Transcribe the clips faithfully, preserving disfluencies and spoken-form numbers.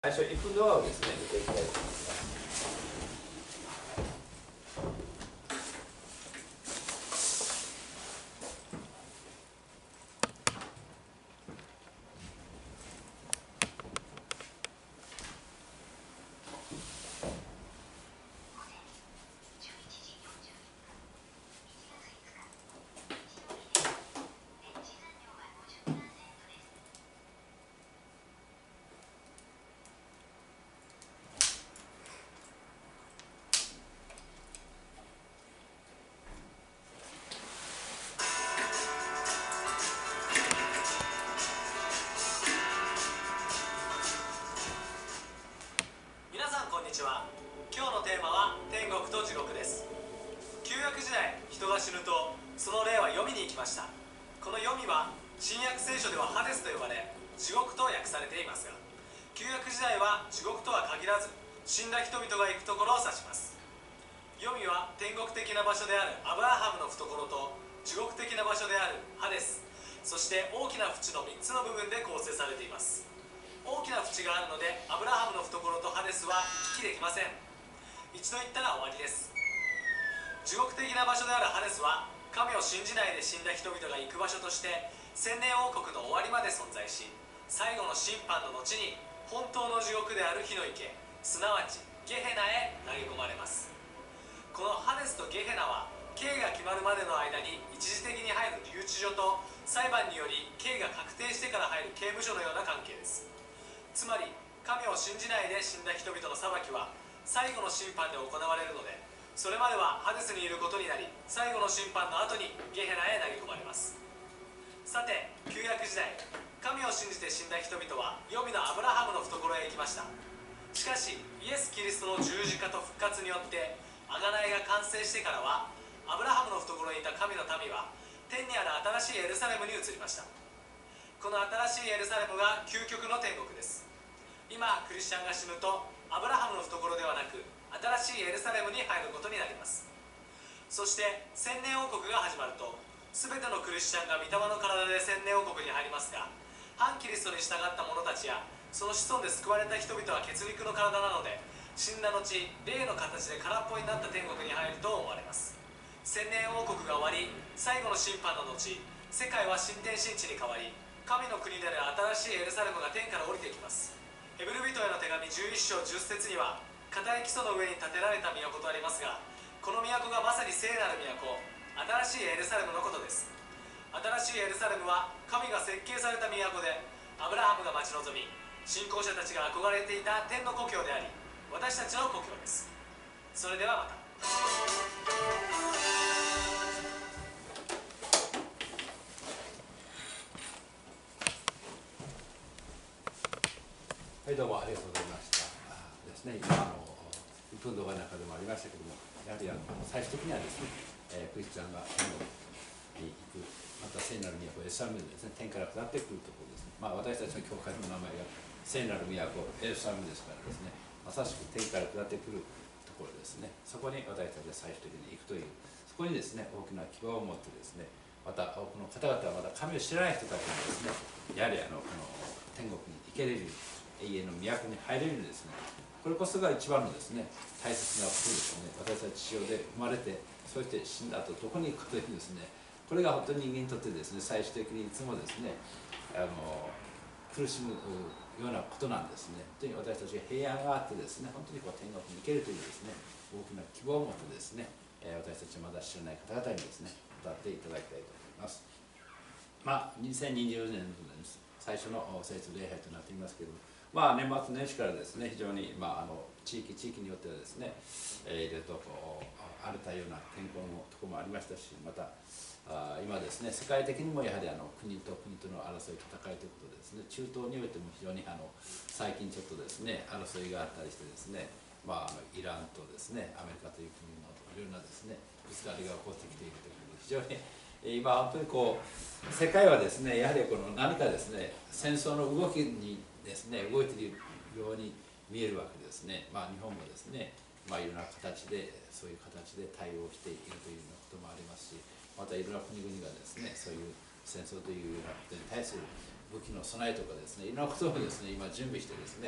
最初、いくドアをですね、見ていきたいと思います。 今日のテーマは天国と地獄です。旧約時代、人が死ぬとその霊は黄泉に行きました。この黄泉は新約聖書ではハデスと呼ばれ、地獄と訳されていますが、旧約時代は地獄とは限らず死んだ人々が行くところを指します。黄泉は天国的な場所であるアブラハムの懐と地獄的な場所であるハデス、そして大きな淵のみっつの部分で構成されています。大きな淵があるのでアブラハムの懐とハデスは行き来できません。一度行ったら終わりです。地獄的な場所であるハデスは神を信じないで死んだ人々が行く場所として千年王国の終わりまで存在し、最後の審判の後に本当の地獄である火の池、すなわちゲヘナへ投げ込まれます。このハデスとゲヘナは刑が決まるまでの間に一時的に入る留置所と裁判により刑が確定してから入る刑務所のような関係です。つまり神を信じないで死んだ人々の裁きは最後の審判で行われるので、それまではハデスにいることになり、最後の審判の後にゲヘナへ投げ込まれます。さて、旧約時代、神を信じて死んだ人々は黄泉のアブラハムの懐へ行きました。しかしイエス・キリストの十字架と復活によって贖いが完成してからは、アブラハムの懐にいた神の民は天にある新しいエルサレムに移りました。この新しいエルサレムが究極の天国です。今クリスチャンが死ぬとアブラハムの懐ではなく新しいエルサレムに入ることになります。そして千年王国が始まると、全てのクリスチャンが御霊の体で千年王国に入りますが、反キリストに従った者たちやその子孫で救われた人々は血肉の体なので、死んだ後霊の形で空っぽになった天国に入ると思われます。千年王国が終わり、最後の審判の後、世界は新天新地に変わり、神の国である新しいエルサレムが天から降りてきます。ヘブル人への手紙じゅういっ章じゅっ節には、固い基礎の上に建てられた都とありますが、この都がまさに聖なる都、新しいエルサレムのことです。新しいエルサレムは神が設計された都で、アブラハムが待ち望み、信仰者たちが憧れていた天の故郷であり、私たちの故郷です。それではまた。 はい、どうもありがとうございました。ですね、今あのいっぷん動画の中でもありましたけども、やはりあの最終的にはですね、えー、クリスチャンが天国に行く、また聖なる都エルサレムでですね、天から下ってくるところですね。まあ私たちの教会の名前が聖なる都エルサレムですからですね、まさしく天から下ってくるところですね。そこに私たちは最終的に行くという、そこにですね、大きな希望を持ってですね、また多くの方々はまだ神を知らない人たちもですね、やはりあのこの天国に行けれる永遠の都に入れるんですね。これこそが一番のですね、大切なことですね。私たち地上で生まれて、そして死んだ後どこに行くかというですね、これが本当に人間にとってですね、最終的にいつもですね、あの苦しむようなことなんですね。本当に私たちが平安があってですね、本当にこう天国に行けるというですね、大きな希望を持ってですね、私たちまだ知らない方々にですね、歌っていただきたいと思います。まあ、にせんにじゅうねんの最初の聖書礼拝となっていますけれども、まあ、年末年始からですね、非常に、まあ、あの地域地域によってはですね、えー、いろいろとこう荒れたような天候のところもありましたし、またあ今ですね、世界的にもやはりあの国と国との争い戦いということでですね、中東においても非常にあの最近ちょっとですね争いがあったりしてですね、まあ、あのイランとですねアメリカという国のいろんなですねぶつかりが起こってきているということで、非常に今本当にこう世界はですね、やはりこの何かですね戦争の動きにですね動いているように見えるわけですね。まあ、日本もですね、まあ、いろんな形でそういう形で対応しているというようなこともありますし、またいろんな国々がですねそういう戦争というようなことに対する武器の備えとかですね、いろんなことをですね今準備してですね、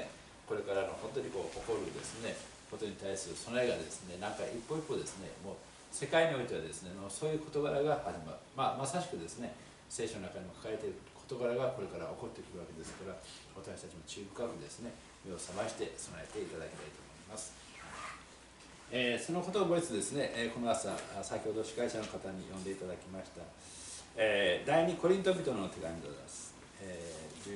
これからの本当にこう起こるですねことに対する備えがですね、なんか一歩一歩ですね、もう世界においてはですね、そういう事柄が始まる、まあ、まさしくですね、聖書の中にも書かれている事柄がこれから起こってくるわけですから、私たちも注意深くですね、目を覚まして備えていただきたいと思います。えー、そのことを覚えつつですね、えー、この朝、先ほど司会者の方に呼んでいただきました、えー、第二コリント人の手紙でございます。えー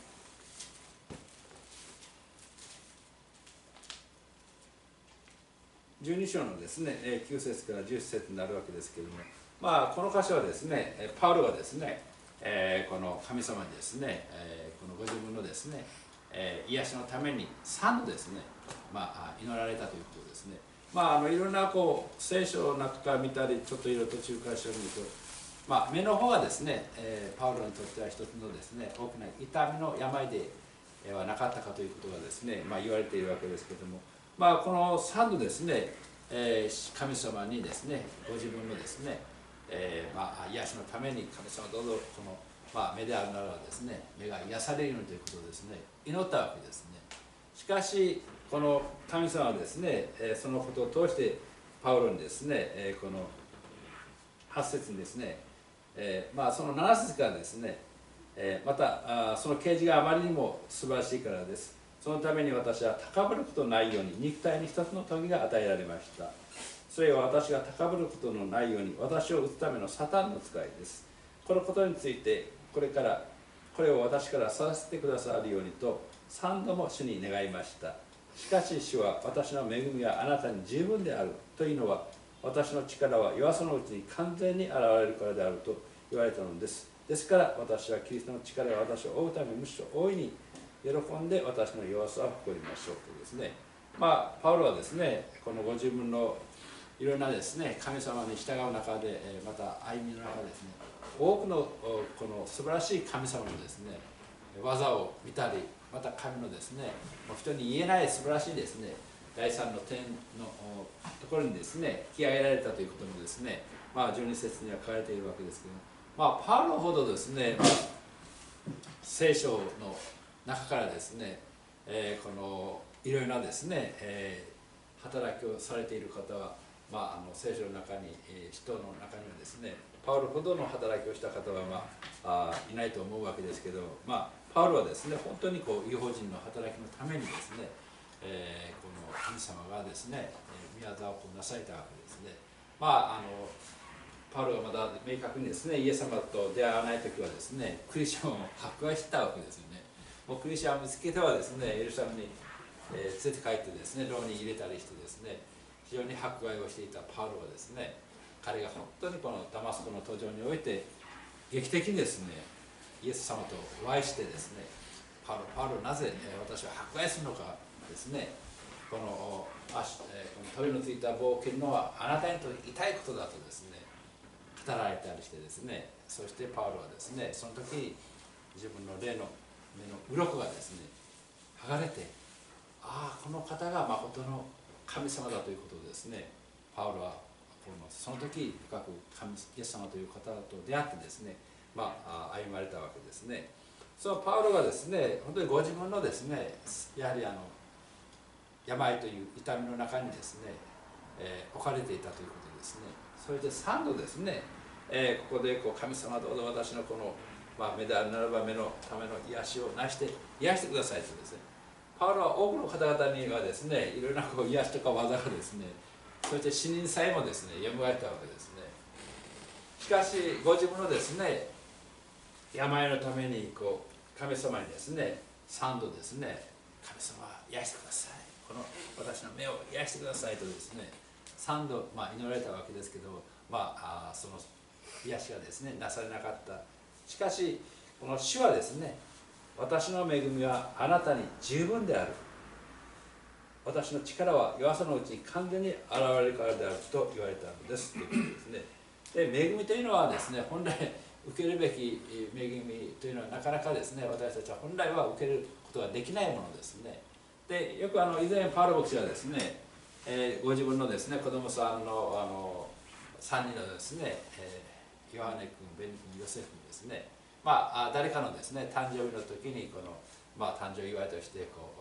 じゅうに章のですね、きゅう節からじゅっ節になるわけですけれども、まあ、この箇所はですね、パウロがですね、えー、この神様にですね、えー、このご自分のですね、えー、癒しのためにさんどですね、まあ、祈られたということですね。まあ、あのいろんなこう聖書の中から見たり、ちょっといろいろ途中からしてみると、まあ、目の方がですね、えー、パウロにとっては一つのですね、大きな痛みの病ではなかったかということがですね、まあ、言われているわけですけれども、まあ、このさんどですね、えー、神様にですね、ご自分のですね、えーまあ、癒しのために神様どうぞこの、まあ、目であるならばですね、目が癒されるようにということをですね、祈ったわけですね。しかしこの神様はですね、えー、そのことを通してパウロにですね、えー、このはち節にですね、えーまあ、そのなな節からですね、えー、またあその啓示があまりにも素晴らしいからです。そのために私は高ぶることのないように肉体に一つの時が与えられました。それは私が高ぶることのないように私を打つためのサタンの使いです。このことについてこれからこれを私からさせてくださるようにと三度も主に願いました。しかし主は私の恵みがあなたに十分であるというのは私の力は弱さのうちに完全に現れるからであると言われたのです。ですから私はキリストの力が私を追うためにむしろ大いに喜んで私の弱さを誇りましょうとですね、まあパウロはですね、このご自分のいろんなですね神様に従う中で、また歩みの中でですね、多くのこの素晴らしい神様のですね技を見たり、また神のですね人に言えない素晴らしいですね第三の点のところにですね引き上げられたということもですね、まあじゅうに節には書かれているわけですけども、まあパウロほどですね、まあ、聖書の中からですね、えー、このいろいろなですね、えー、働きをされている方は、まあ、あの聖書の中に、えー、人の中にはですねパウロほどの働きをした方は、まあ、あいないと思うわけですけど、まあ、パウロはですね本当にこう異邦人の働きのためにですね、えー、この神様がですね宮沢をなされたわけですね。まああのパウロがまだ明確にですねイエス様と出会わない時はですねクリスチャンを迫害してたわけですよね。もうクリスチャンを見つけてはですねエルサレムに、えー、連れて帰ってですね牢に入れたりしてですね非常に迫害をしていたパウロはですね、彼が本当にこのダマスコの途上において劇的にですねイエス様とお会いしてですね、パウロ、パウロなぜ私は迫害するのかですね、この足、この鳥のついた棒を切るのはあなたにとって痛いことだとですね語られたりしてですね、そしてパウロはですねその時自分の霊の目の鱗がですね剥がれて、ああこの方が誠の神様だということをですねパウロはその時深く神イエス様という方と出会ってですね、まあ、歩まれたわけですね。そのパウロがですね本当にご自分のですねやはりあの病という痛みの中にですね、えー、置かれていたということですね。それでさんどですね、えー、ここでこう神様どうぞ私のこの、まあ、目であるならば目のための癒しをなして癒してくださいとですね、パウロは多くの方々にはですねいろいろなこう癒しとか技がですね、そして死人さえもですね蘇られたわけですね。しかしご自分のですね病のためにこう神様にですねさんどですね神様癒してください、この私の目を癒してくださいとですねさんど、まあ、祈られたわけですけど、まあ、あその癒しがですねなされなかった。しかしこの主はですね私の恵みはあなたに十分である、私の力は弱さのうちに完全に現れるからであると言われたのですということですね。で恵みというのはですね本来受けるべき恵みというのはなかなかですね私たちは本来は受けることができないものですね。でよくあの以前パウロ牧師はですね、えー、ご自分のですね子供さんのあのさんにんのですね、えー、ヨハネ君、ベニ君、ヨセフ君ですね、まあ誰かのですね誕生日の時にこの、まあ、誕生祝いとしてこう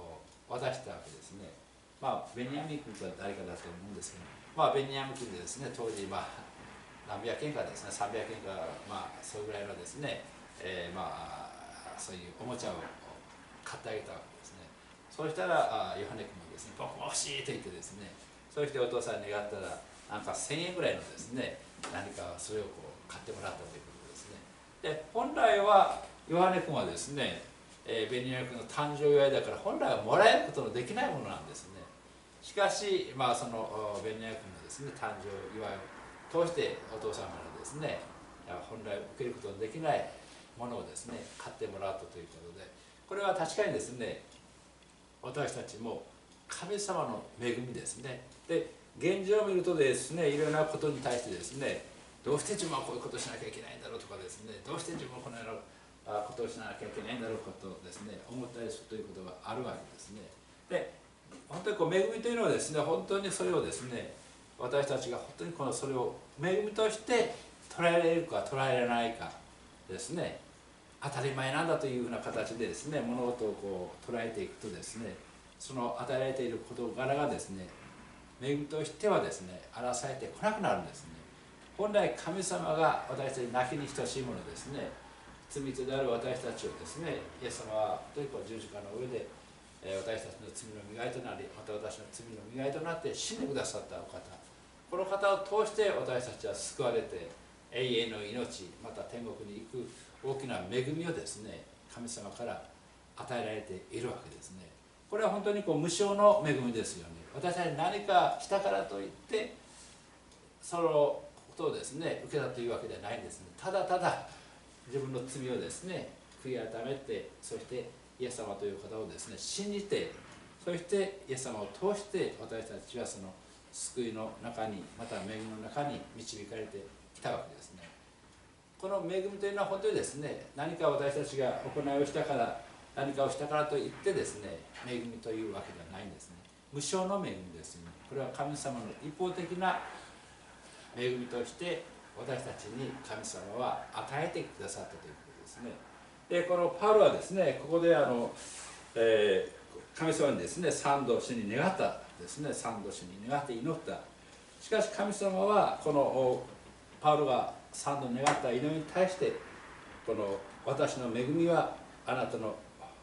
渡したわけですね。まあベニヤミン君とは誰かだと思うんですけど、まあベニヤミン君でですね、当時まあ何百円かですね、さんびゃくえんか、まあそれぐらいのですね、えー、まあそういうおもちゃを買ってあげたわけですね。そうしたらあヨハネ君もですね、僕も欲しいと言ってですね、そうしてお父さんに願ったらなんかせんえんぐらいのですね、何かそれをこう買ってもらったということですね。で本来はヨハネ君はですね、えー、ベニヤミン君の誕生祝いだから本来はもらえることのできないものなんですね。しかし、まあ、そのベニヤミン君のですね誕生祝いを通してお父様のですね本来受けることのできないものをですね買ってもらったということで、これは確かにですね私たちも神様の恵みですね。で現状を見るとですね、いろんなことに対してですね、どうして自分はこういうことをしなきゃいけないんだろうとかですね、どうして自分はこのようなことをしなきゃいけないんだろうかとですね思ったりするということがあるわけですね。で本当にこう恵みというのはですね、本当にそれをですね、私たちが本当にこのそれを恵みとして捉えられるか捉えられないかですね、当たり前なんだというふうな形でですね物事をこう捉えていくとですね、その与えられている事柄がですね恵みとしてはですね表されてこなくなるんですね。本来神様が私たちに泣きに等しいものですね、罪人である私たちをですね、イエス様は本当にこう十字架の上で私たちの罪の磨いとなり、また私の罪の磨いとなって死んでくださったお方、この方を通して私たちは救われて永遠の命、また天国に行く大きな恵みをですね神様から与えられているわけですね。これは本当にこう無償の恵みですよね。私たちに何かしたからといってそのことをですね受けたというわけではないんですね。ただただ自分の罪をですね悔い改めて、そしてイエス様という方をですね信じて、そしてイエス様を通して私たちはその救いの中に、また恵みの中に導かれてきたわけですね。この恵みというのは本当にですね、何か私たちが行いをしたから、何かをしたからといってですね恵みというわけではないんですね。無償の恵みですね。これは神様の一方的な恵みとして私たちに神様は与えてくださったということですね。でこのパウロはですね、ここであの、えー、神様にですね三度主に願ったですね、三度主に願って祈った。しかし神様はこのパウロが三度願った祈りに対して、この私の恵みはあなたの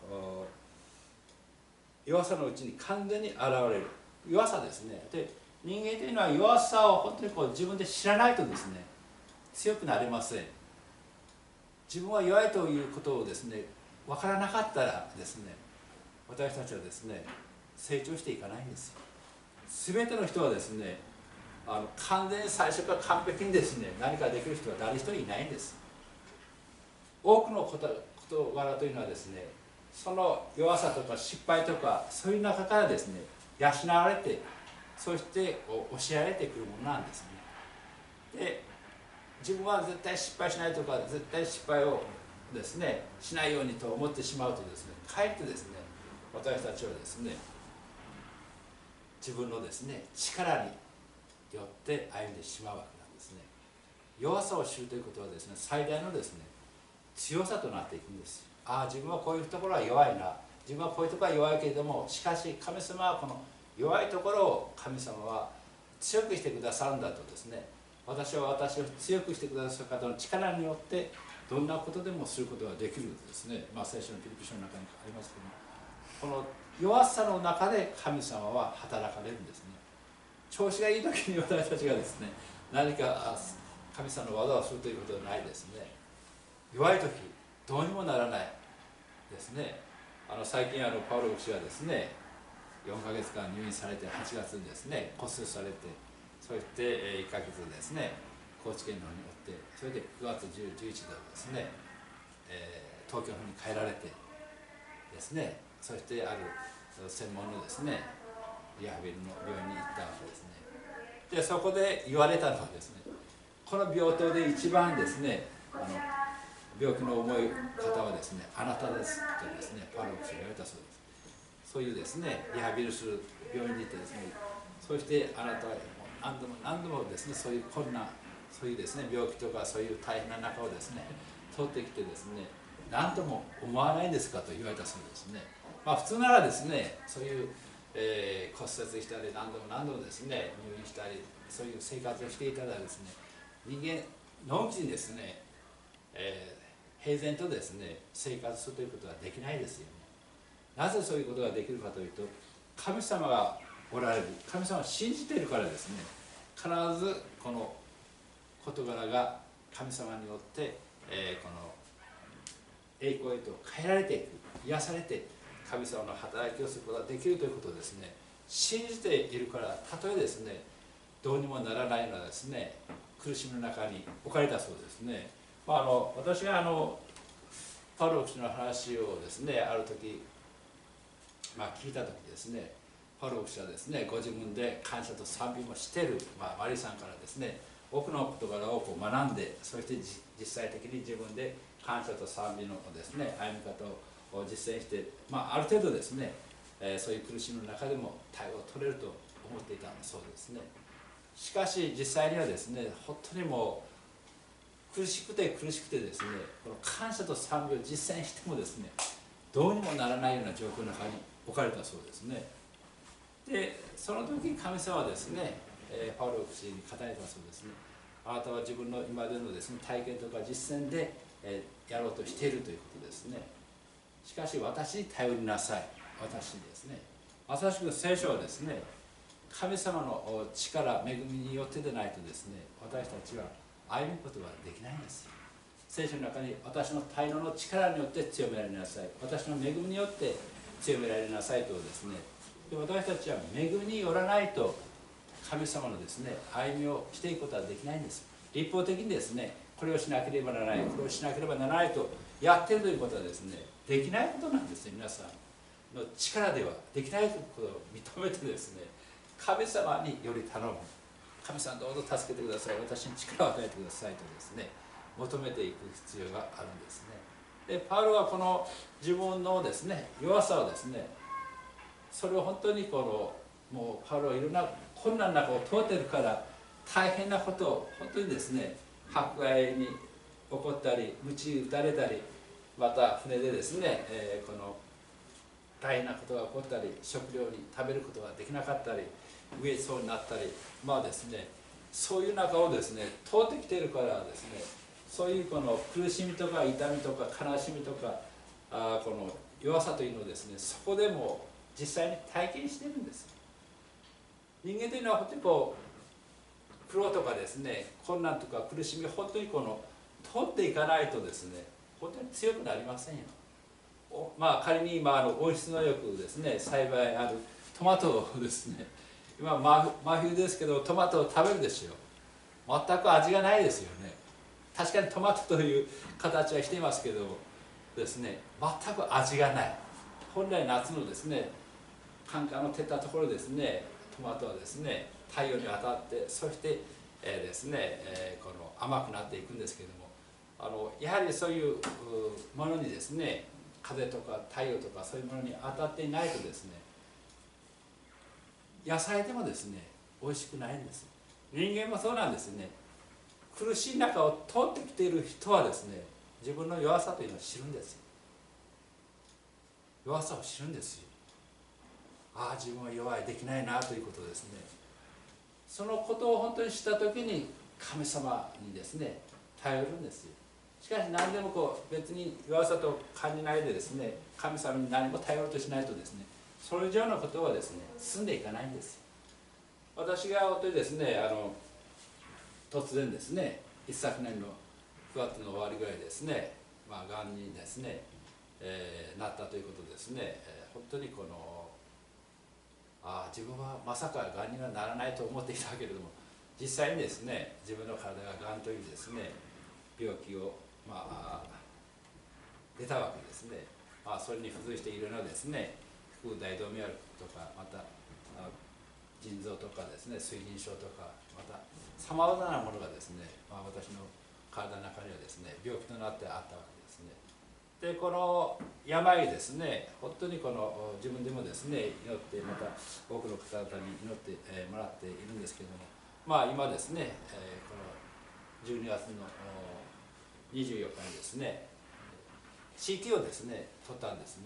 弱さのうちに完全に現れる。弱さですね。で人間というのは弱さを本当にこう自分で知らないとですね強くなれません。自分は弱いということをですね分からなかったらですね、私たちはですね成長していかないんですよ。全ての人はですねあの完全に最初から完璧にですね何かできる人は誰一人いないんです。多くの事柄というのはですね、その弱さとか失敗とかそういう中からですね養われて、そして教えられてくるものなんですね。で自分は絶対失敗しないとか、絶対失敗をですねしないようにと思ってしまうとですね、かえってですね私たちはですね自分のですね力によって歩んでしまうわけなんですね。弱さを知るということはですね最大のですね強さとなっていくんです。ああ自分はこういうところは弱いな、自分はこういうところは弱いけれども、しかし神様はこの弱いところを神様は強くしてくださるんだとですね、私は私を強くしてくださる方の力によってどんなことでもすることができるんですね。まあ聖書のピリピ書の中にありますけども、この弱さの中で神様は働かれるんですね。調子がいい時に私たちがですね何か神様の技をするということはないですね。弱い時どうにもならないですね。あの最近あのパウロ牧師はですねよんかげつかん入院されて、はちがつにですね骨折されて、そしていっかげつですね高知県の方におって、それでくがつじゅう、じゅういちでですね、えー、東京の方に帰られてですね、そしてある専門のですねリハビリの病院に行ったわけですね。でそこで言われたのはですね、この病棟で一番ですねあの病気の重い方はですねあなたですとですねパウロ牧師が言われたそうです。そういうですねリハビリする病院に行ってですね、そしてあなたは何度も何度もですねそういう困難、そういうですね病気とかそういう大変な中をですね通ってきてですね、何とも思わないんですかと言われたそうですね。 まあ、普通ならですね、そういう、えー、骨折したり何度も何度もですね入院したりそういう生活をしていたらですね、人間のんきにですね、えー、平然とですね生活するということはできないですよね。なぜそういうことができるかというと、神様がおられる、神様を信じているからですね。必ずこの事柄が神様によって、えー、この栄光へと変えられていく、癒されて神様の働きをすることができるということをですね信じているから、たとえですねどうにもならないようなですね苦しみの中に置かれたそうですね。まあ、あの私があのパウロ牧師の話をですねある時、まあ、聞いた時ですね、パウロ牧師はですねご自分で感謝と賛美もしている、まあ、マリさんからですね多くの事柄をこう学んで、そして実際的に自分で感謝と賛美のですね歩み方を実践して、まあ、ある程度ですね、えー、そういう苦しみの中でも対応を取れると思っていたそうですね。しかし実際にはですね本当にもう苦しくて苦しくてですね、この感謝と賛美を実践してもですねどうにもならないような状況の中に置かれたそうですね。でその時神様はですね、えー、パウロ牧師に語られたそうですね。あなたは自分の今までのですね体験とか実践で、えー、やろうとしているということですね。しかし私に頼りなさい。私にですね。まさしく聖書はですね、神様の力、恵みによってでないとですね、私たちは歩むことができないんですよ。聖書の中に私の才能の力によって強められなさい、私の恵みによって強められなさいとですね、で私たちは恵みによらないと神様のですね歩みをしていくことはできないんです。立法的にですねこれをしなければならない、これをしなければならないとやっているということはですねできないことなんですね。皆さんの力ではできないことを認めてですね神様により頼む、神様どうぞ助けてください、私に力を与えてくださいとですね求めていく必要があるんですね。でパウロはこの自分のですね弱さをですね、それを本当にこのもうパウロはいろんな困難な中を通っているから大変なことを本当にですね迫害に起こったり鞭打たれたり、また船でですね、えー、この大変なことが起こったり、食料に食べることができなかったり飢えそうになったり、まあですねそういう中をですね通ってきているからですね、そういうこの苦しみとか痛みとか悲しみとかあこの弱さというのをですねそこでも実際に体験しているんです。人間というのは本当にこう苦労とかですね困難とか苦しみを本当にこの通っていかないとですね本当に強くなりませんよ。まあ仮に今あの温室のよくですね栽培あるトマトをですね今真冬ですけどトマトを食べるでしょう。全く味がないですよね。確かにトマトという形はしていますけどですね全く味がない。本来夏のですね寒寒の照ったところですねトマトはですね太陽に当たってそして、えー、ですね、えー、この甘くなっていくんですけども、あのやはりそういうものにですね風とか太陽とかそういうものに当たっていないとですね野菜でもですね美味しくないんです。人間もそうなんですね。苦しい中を通ってきている人はですね自分の弱さというのを知るんですよ。弱さを知るんですよ。ああ自分は弱い、できないなということですね。そのことを本当に知った時に神様にですね頼るんですよ。しかし何でもこう別に弱さと感じないでですね神様に何も頼ろうとしないとですねそれ以上のことはですね進んでいかないんですよ。私が本当にですねあの突然ですね一昨年のくがつの終わりぐらいですね、まあ、がんにですね、えー、なったということですね、えー、本当にこのあ自分はまさかがんにはならないと思っていたけれども実際にですね自分の体ががんというですね病気をまあ出たわけですね。まあ、それに付随していろいろなですね腹部大動脈とかまた腎臓とかですね水銀症とかまたさまざまなものがですね、まあ、私の体の中にはですね病気となってあったわけですね。でこの病ですね本当にこの自分でもですね祈ってまた多くの方々に祈ってもらっているんですけれども、まあ今ですねこのじゅうにがつのにじゅうよっかにですね シーティー をですね取ったんですね。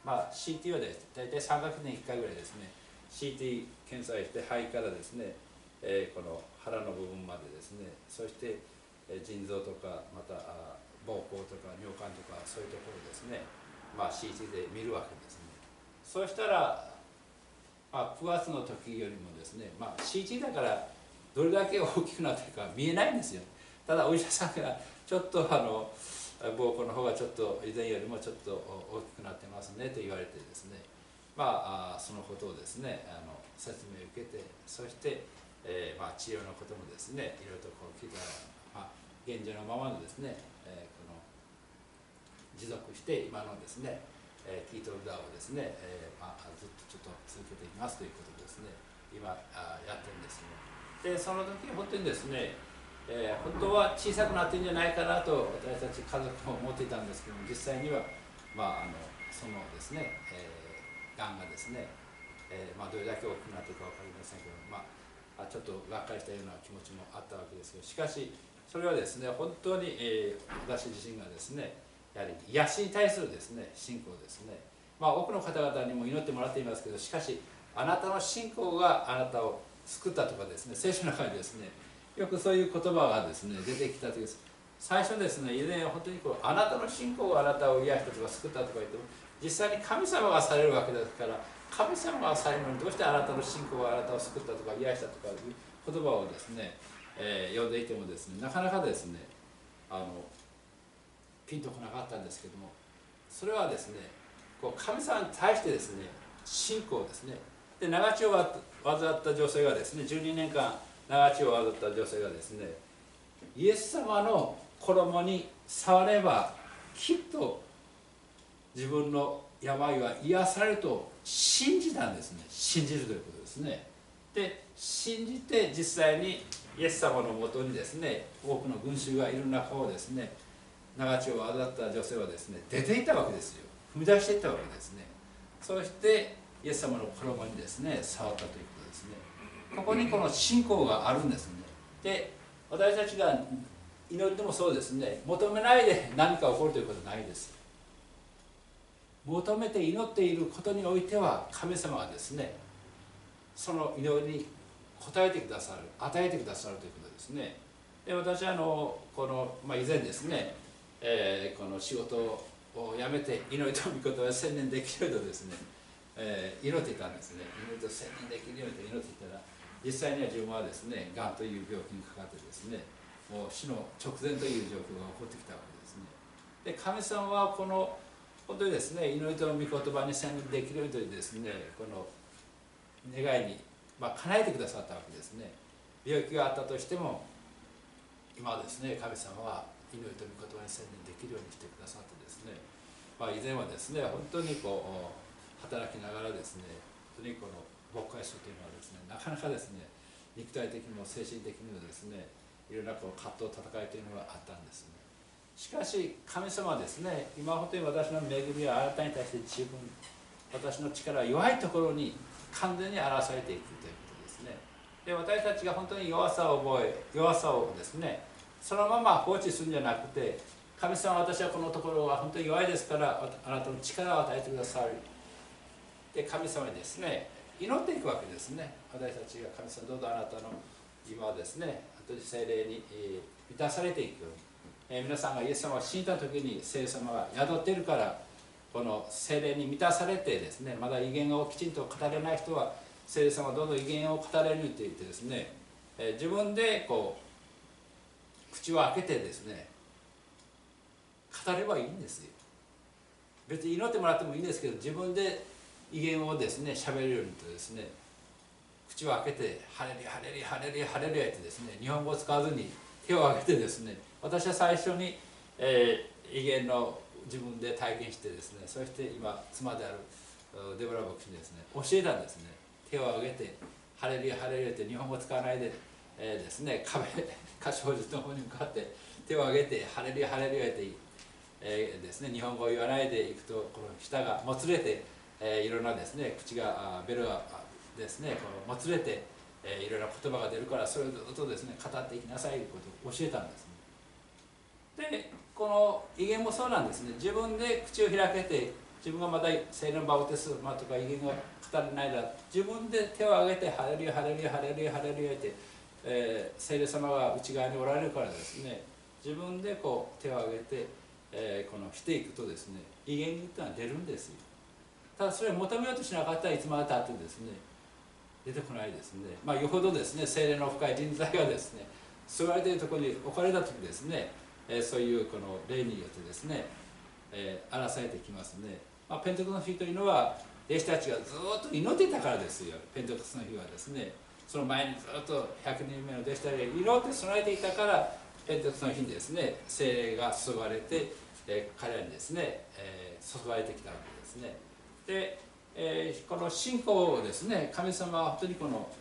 まあ、シーティー はですね大体さんかげつにいっかいぐらいですね シーティー 検査して肺からですね、えー、この腹の部分までですね、そして、えー、腎臓とかまた膀胱とか尿管とかそういうところですね、まあ、シーティー で見るわけですね。そうしたら、まあ、くがつの時よりもですね、まあ、シーティー だからどれだけ大きくなってるか見えないんですよ。ただお医者さんがちょっとあの膀胱の方がちょっと以前よりもちょっと大きくなってますねと言われてですね、まあそのことをですねあの説明を受けて、そして、えーまあ、治療のこともですねいろいろとこう聞いたら、まあ、現状のままのですね、えー、この持続して今のですね、えー、キートルダーをですね、えーまあ、ずっとちょっと続けていきますということですね今あやってるんですね。でその時本当にですね、えー、本当は小さくなってるんじゃないかなと私たち家族も思っていたんですけども、実際には、まあ、あのそのですね、えー、がんがですね、えーまあ、どれだけ大きくなっていくか分かりませんけど、まあ、ちょっとがっかりしたような気持ちもあったわけですけど、しかしそれはですね本当に、えー、私自身がですねやはり癒しに対するですね信仰ですね、まあ、多くの方々にも祈ってもらっていますけど、しかしあなたの信仰があなたを救ったとかですね、聖書の中にですねよくそういう言葉がですね出てきた時です。最初ですね以前本当にこうあなたの信仰があなたを癒したとか救ったとか言っても、実際に神様がされるわけですから、神様がされるのにどうしてあなたの信仰があなたを救ったとか癒したとかいう言葉をですね、えー、読んでいてもですねなかなかですねあのピンとこなかったんですけども、それはですねこう神様に対してですね信仰ですね。で長血を患った女性がですねじゅうにねんかん長血を患った女性がですねイエス様の衣に触ればきっと自分の病は癒されると信じたんですね。信じるということですね。で信じて実際にイエス様のもとにですね多くの群衆がいる中をですね長血を患った女性はですね出ていったわけですよ。踏み出していったわけですね。そしてイエス様の衣にですね触ったということですね。ここにこの信仰があるんですね。で私たちが祈りでもそうですね、求めないで何か起こるということはないです。求めて祈っていることにおいては神様がですねその祈りに応えてくださる、与えてくださるということですね。で私はあのこの、まあ、以前ですね、えー、この仕事を辞めて祈りと御言葉に専念できるようとですね、えー、祈っていたんですね。祈りと専念できるようにと祈っていたら、実際には自分はですねがんという病気にかかってですねもう死の直前という状況が起こってきたわけですね。で神様はこの本当にですね祈りと御言葉に専念できるようにというですねこの願いに、まあ、叶えてくださったわけですね。病気があったとしても今ですね神様は祈りと御言葉に専念できるようにしてくださってですね、まあ、以前はですね本当にこう働きながらですね本当にこの牧会するというのはですねなかなかですね肉体的にも精神的にもですねいろんなこう葛藤戦いというのがあったんですね。しかし神様はですね今本当に私の恵みはあなたに対して十分、私の力は弱いところに完全に表されていくということですね。で私たちが本当に弱さを覚え弱さをですねそのまま放置するんじゃなくて、神様は私はこのところは本当に弱いですからあなたの力を与えてください。で神様にですね祈っていくわけですね。私たちが神様どうぞあなたの今はですね後で聖霊に満たされていくように、えー、皆さんがイエス様が死んだ時に聖霊様が宿っているからこの聖霊に満たされてですねまだ威厳をきちんと語れない人は聖霊様はどうぞ威厳を語れると言ってですね、えー、自分でこう口を開けてですね語ればいいんですよ。別に祈ってもらってもいいんですけど自分で威厳をですね喋れるようにとですね口を開けてハレリハレリハレリハレリってですね日本語を使わずに手を挙げてですね私は最初に、えー、威厳の自分で体験してですねそして今妻であるデボラ牧師にですね教えたんですね。手を挙げてハレリハレリって日本語を使わないで、えー、ですね壁歌唱術の方に向かって手を挙げてハレリハレリって、えー、ですね日本語を言わないでいくとこの舌がもつれて、えー、いろんなですね口がベロがですねこのもつれて、えー、いろいろな言葉が出るからそれをずっとですね語っていきなさいということを教えたんですね。でこの威厳もそうなんですね。自分で口を開けて自分がまだ聖霊のバプテスマとか威厳が語れないなら、自分で手を挙げてハレルヤハレルヤハレルヤハレルヤって、えー、聖霊様が内側におられるからですね、自分でこう手を挙げて、えー、このしていくとですね、威厳っていうのは出るんですよ。ただそれを求めようとしなかったらいつまでたってですね出てこないですね。まあよほどですね聖霊の深い人材がですね座られているところに置かれた時ですね、えー、そういうこの霊によってですね、えー、荒らされてきますね。まあ、ペンテコステの日というのは弟子たちがずっと祈っていたからですよ。ペンテコステの日はですね、その前にずっとひゃくにんめの弟子たちが祈って備えていたから、ペンテコステの日にですね聖霊が注がれて、えー、彼らにですね、えー、注がれてきたわけですね。で、えー、この信仰をですね、神様は本当にこの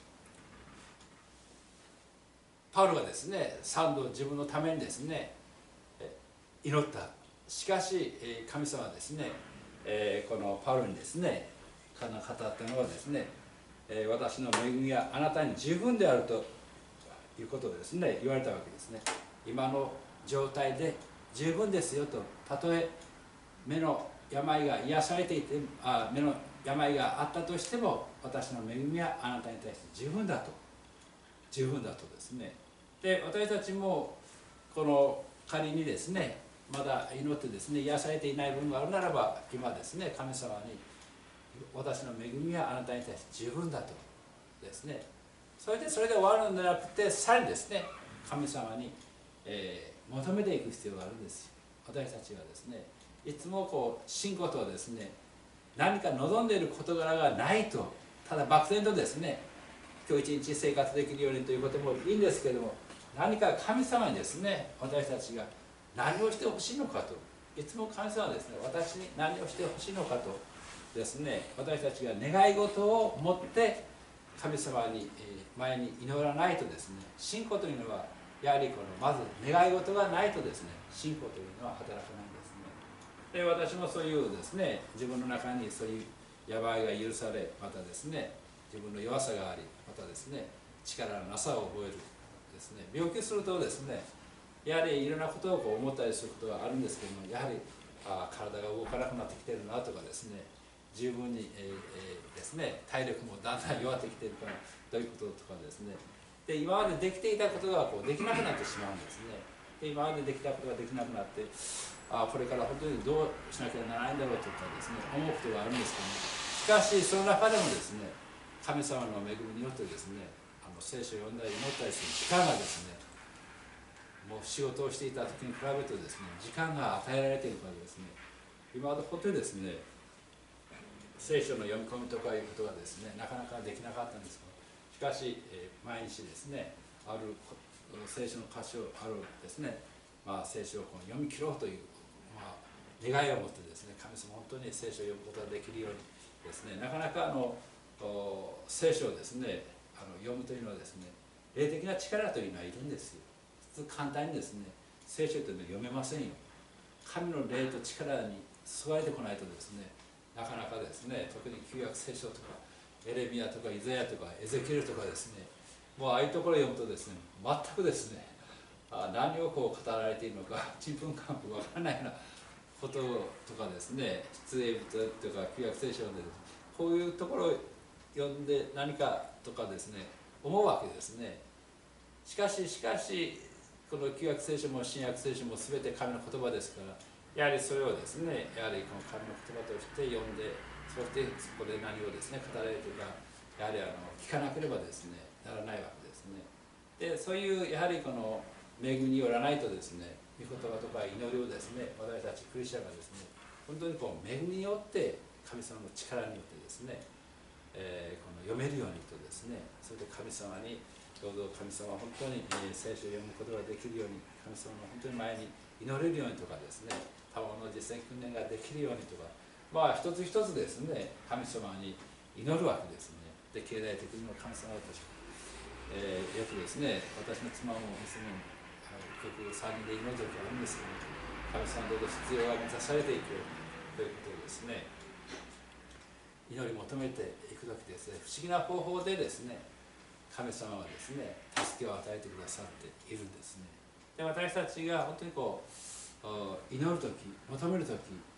パウロがですね三度自分のためにですね祈った。しかし神様はですね、えー、このパウロにですね語ったのはですね、えー、私の恵みはあなたに十分であるということをですね言われたわけですね。今の状態で十分ですよと。たとえ目の病が癒されていてあ目の病があったとしても、私の恵みはあなたに対して十分だと十分だとですね。で私たちもこの仮にですねまだ祈ってですね癒されていない部分があるならば、今ですね神様に私の恵みはあなたに対して十分だとですね、それでそれで終わるのではなくて、さらにですね神様に、えー、求めていく必要があるんですよ。私たちはですねいつもこう信仰とはですね何か望んでいる事柄がないと、ただ漠然とですね今日一日生活できるようにということもいいんですけれども、何か神様にですね私たちが何をしてほしいのかと、いつも神様はですね私に何をしてほしいのかとですね、私たちが願い事を持って神様に前に祈らないとですね、信仰というのはやはりこのまず願い事がないとですね信仰というのは働かないんですね。で私もそういうですね自分の中にそういう病が許され、またですね自分の弱さがあり、またですね力のなさを覚えるですね、病気するとですねやはりいろんなことをこう思ったりすることがあるんですけども、やはりあ体が動かなくなってきてるなとかですね、十分に、えーえー、ですね体力もだんだん弱ってきているからどういうこととかですね、で今までできていたことがこうできなくなってしまうんですね。で今までできたことができなくなって、あこれから本当にどうしなきゃならないんだろうとかですね思うことがあるんですけども、しかしその中でもですね神様の恵みによってですねあの聖書を読んだり祈ったりする時間がですね、もう仕事をしていた時に比べるとですね時間が与えられているからですね、今まで本当にですね聖書の読み込みとかいうことがですねなかなかできなかったんですが、しかし、えー、毎日ですねある聖書の箇所あるですね、まあ、聖書をこう読み切ろうという、まあ、願いを持ってですね神様本当に聖書を読むことができるようにですね、なかなかあの聖書をですねあの読むというのはですね霊的な力というのはいるんですよ。普通簡単にですね聖書というのは読めませんよ。神の霊と力に注がれてこないとですねなかなかですね、特に旧約聖書とかエレミヤとかイザヤとかエゼキエルとかですね、もうああいうところを読むとですね全くですね何をこう語られているのかちんぷんかんぷんわからないようなこととかですね、出エビとか旧約聖書でこういうところを読んで何かとかですね思うわけですね。しかししかしこの旧約聖書も新約聖書も全て神の言葉ですから、やはりそれをですねやはりこの神の言葉として読んで、そしてそこで何をですね語られているかやはりあの聞かなければですねならないわけですね。でそういうやはりこの恵みによらないとですね御言葉とか祈りをですね私たちクリスチャンがですね本当にこう恵みによって神様の力によってですね、えー、この読めるようにとですね、それで神様にどうぞ神様は本当に、えー、聖書を読むことができるように、神様の本当に前に祈れるようにとかですね、賜物の実践訓練ができるようにとか、まあ一つ一つですね神様に祈るわけですね。で経済的にも神様として、えー、よくですね私の妻も娘も結局さんにんで祈る時があるんですけど、神様どうぞ必要が満たされていくようにということをですね祈り求めていく時ですね、不思議な方法でですね神様はですね助けを与えてくださっているんですね。で私たちが本当にこう祈る時求める時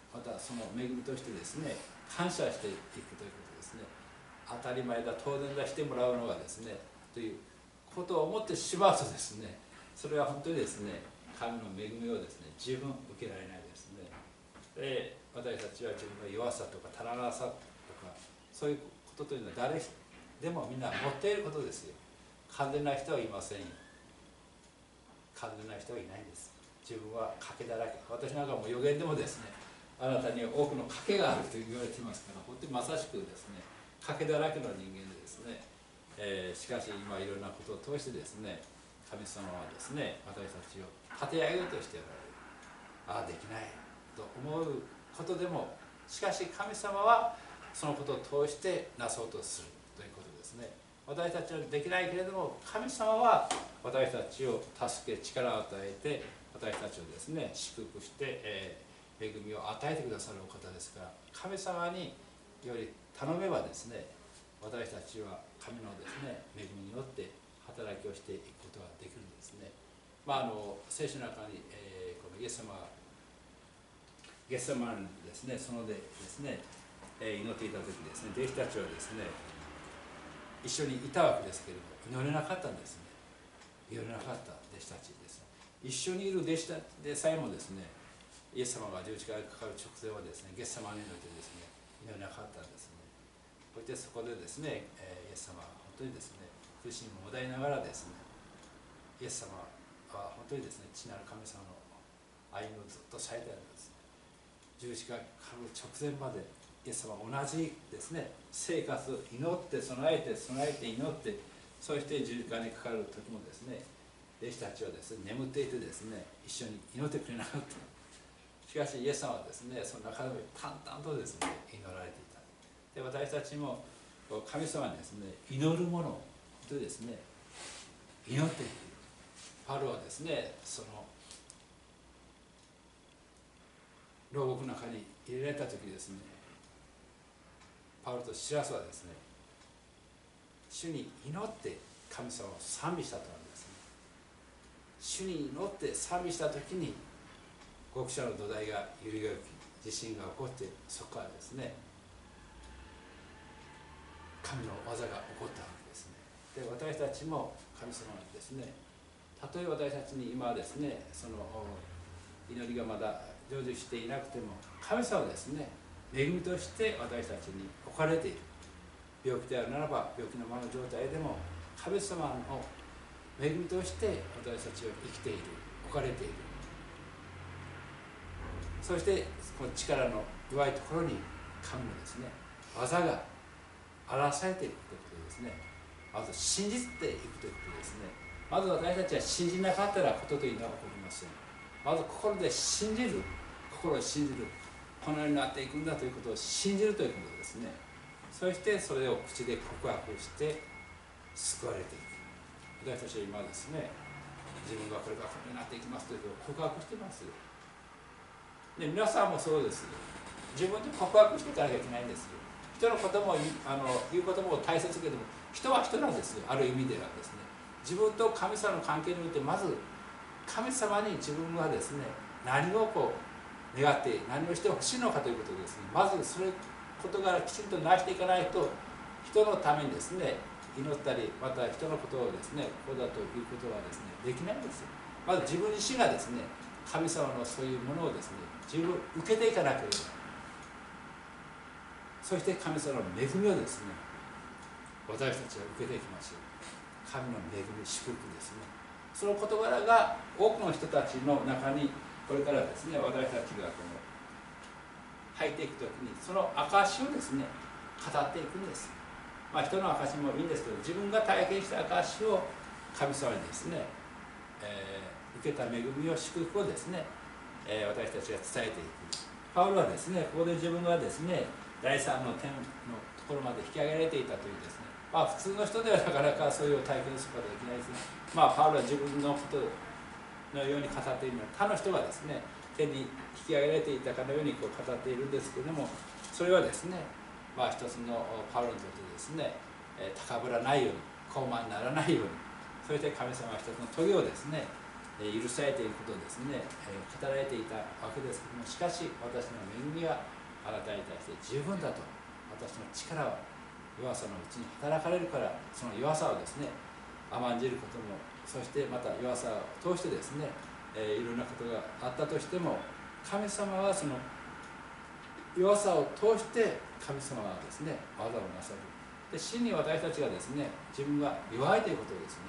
またその恵みとしてですね感謝していくということですね。当たり前だ当然だしてもらうのがですねということを思ってしまうとですね、それは本当にですね神の恵みをですね十分受けられないですね。で私たちは自分の弱さとか足らなさとかそういうことというのは誰でもみんな持っていることですよ。完全な人はいませんよ。完全な人はいないんです。自分は賭けだらけ。私なんかも予言でもですね、あなたには多くの賭けがあると言われていますから、本当にまさしくですね賭けだらけの人間でですね、えー、しかし今いろんなことを通してですね神様はですね私たちを立て上げようとしておられる。ああできないと思うことでも、しかし神様はそのことを通してなそうとするということですね。私たちはできないけれども、神様は私たちを助け力を与えて私たちをですね祝福して、えー、恵みを与えてくださるお方ですから、神様により頼めばですね私たちは神のですね恵みによって働きをしていくことができるんですね。まあ、あの聖書の中に、えー、このイエス様がゲッセマネですね、そのでですね、えー、祈っていた時ですね、弟子たちはですね一緒にいたわけですけれども祈れなかったんですね。祈れなかった弟子たちです。一緒にいる弟子たちでさえもですね、イエス様が十字架にかかる直前はですねゲッセマネにおいてですね祈れなかったんですね。そしてそこでですね、えー、イエス様は本当にですね苦しみもだいながらですね、イエス様は本当にですね父なる神様の歩みをずっとされているんです。十字架にかかる直前までイエス様は同じですね生活を祈って備えて備えて祈って、そして十字架にかかる時もですね弟子たちはですね眠っていてですね一緒に祈ってくれなかった。しかしイエス様はですねその中で淡々とですね祈られていた。で私たちも神様にですね祈るものとですね祈っていく。パウロはですねその牢獄の中に入れられた時ですね、パウロとシラスはですね主に祈って神様を賛美したとあるんですね。主に祈って賛美した時に獄舎の土台が揺りがき、地震が起こって、そこからですね神の技が起こったわけですね。で私たちも神様にですね、たとえ私たちに今ですねその祈りがまだ成就していなくても、神様はですね恵みとして私たちに置かれている。病気であるならば病気のままの状態でも神様の恵みとして私たちは生きている、置かれている。そしてこの力の弱いところに神のですね技が表されていくということですね。まず信じていくということですね。まず私たちは信じなかったらことというのは起こりません。まず心で信じる、心を信じる、このようになっていくんだということを信じるということですね。そしてそれを口で告白して救われていく。私たちは今ですね自分がこれからこのようになっていきますということを告白していますよ。で皆さんもそうですよ。自分で告白していかなきゃいけないんですよ。人のこともあの言うことも大切けども、人は人なんですよ。ある意味ではですね、自分と神様の関係においてまず神様に自分がですね何をこう願って何をしてほしいのかということですね、まずそれことからきちんとなしていかないと、人のためにですね祈ったり、また人のことをですねこうだということはですねできないんですよ。まず自分自身がですね神様のそういうものをですね自分受けていかなければ、そして神様の恵みをですね私たちは受けていきましょう。神の恵み祝福ですね。その事柄が多くの人たちの中にこれからですね私たちがこの入っていくときにその証をですね語っていくんです。まあ人の証もいいんですけど、自分が体験した証を神様にですね、えー、受けた恵みを祝福をですね、えー、私たちが伝えていく。パウロはですねここで自分がですねだいさんの天のところまで引き上げられていたというですね、まあ普通の人ではなかなかそういう体験することができないですね。まあパウロは自分のことのように語っているのは、他の人がですね天に引き上げられていたかのようにこう語っているんですけれども、それはですねまあ一つのパウロにとってですね高ぶらないように、高慢にならないように、そして神様は一つの棘をですねえー許されていることをですね、えー語られていたわけですけども、しかし私の恵みはあなたに対して十分だと。私の力は弱さのうちに働かれるから、その弱さをですね甘んじることも、そしてまた弱さを通してですね、えーいろんなことがあったとしても、神様はその弱さを通して神様はですね技をなさる。で、真に私たちがですね自分が弱いということをですね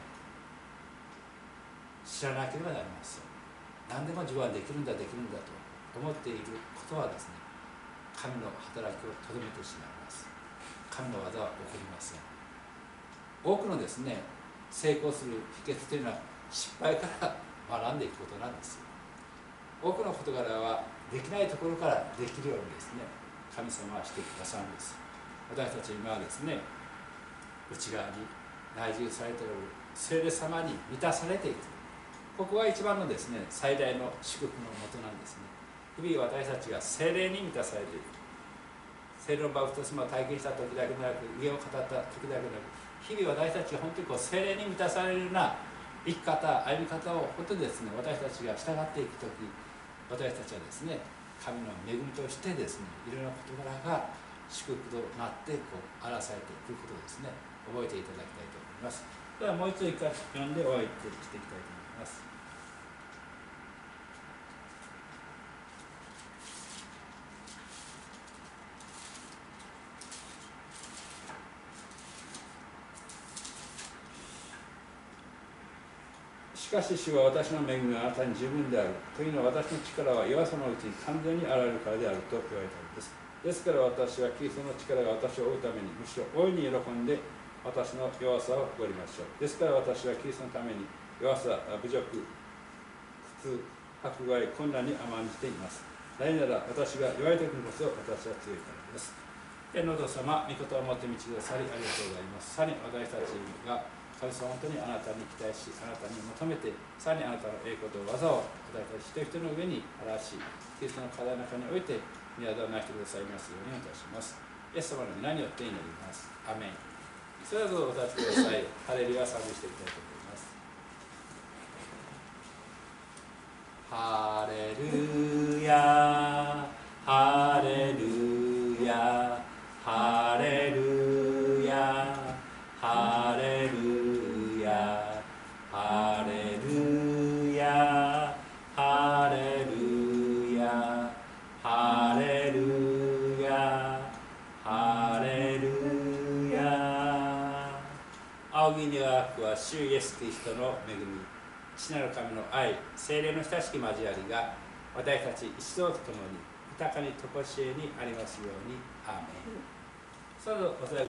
知らなければなりません。何でも自分はできるんだできるんだと思っていることはですね、神の働きをとどめてしまいます。神の技は起こりません。多くのですね成功する秘訣というのは失敗から学んでいくことなんですよ。多くの事柄はできないところからできるようにですね神様はしてくださるんです。私たち今はですね内側に内住されている聖霊様に満たされていく、ここが一番のですね最大の祝福のもとなんですね。日々私たちが聖霊に満たされている、聖霊のバプテスマを体験した時だけでなく、家を語った時だけでなく、日々私たちが本当にこう聖霊に満たされるような生き方、歩み方を本当にですね私たちが従っていく時、私たちはですね神の恵みとしてですねいろんな事柄が祝福となってこう表されていくことをですね覚えていただきたいと思います。ではもう一度一回読んで終わりとしていきたいと思います。しかし主は私の恵みはあなたに十分である。というのは私の力は弱さのうちに完全に現れるからであると言われたのです。ですから私はキリストの力が私を追うためにむしろ大いに喜んで私の弱さを誇りましょう。ですから私はキリストのために弱さ、侮辱、苦痛、迫害、困難に甘んじています。なぜなら私が弱い時にこそ私は強いからです。天のお父様、御言葉を持って導きくださりありがとうございます。さらに私たちが神様、本当にあなたに期待し、あなたに求めて、さらにあなたの栄光と技を私たち一人一人の上に表し、キリストの課題の中において宮田をなしてくださいますようにお願いいたします。イエス様の皆によって祈ります。アメン。それではどうぞお立ちください。ハレルヤ賛美していきたいと思います。ハレルヤ、ハレルヤ、ハレルヤ、ハレルヤ、ハレルヤ、ハレルヤ、ハレルヤ、ハレルヤ。仰ぎにはくは主イエス・キリストの恵み、父なる神の愛、聖霊の親しき交わりが私たち一同と共に豊かに常しえにありますように。アーメン。それでは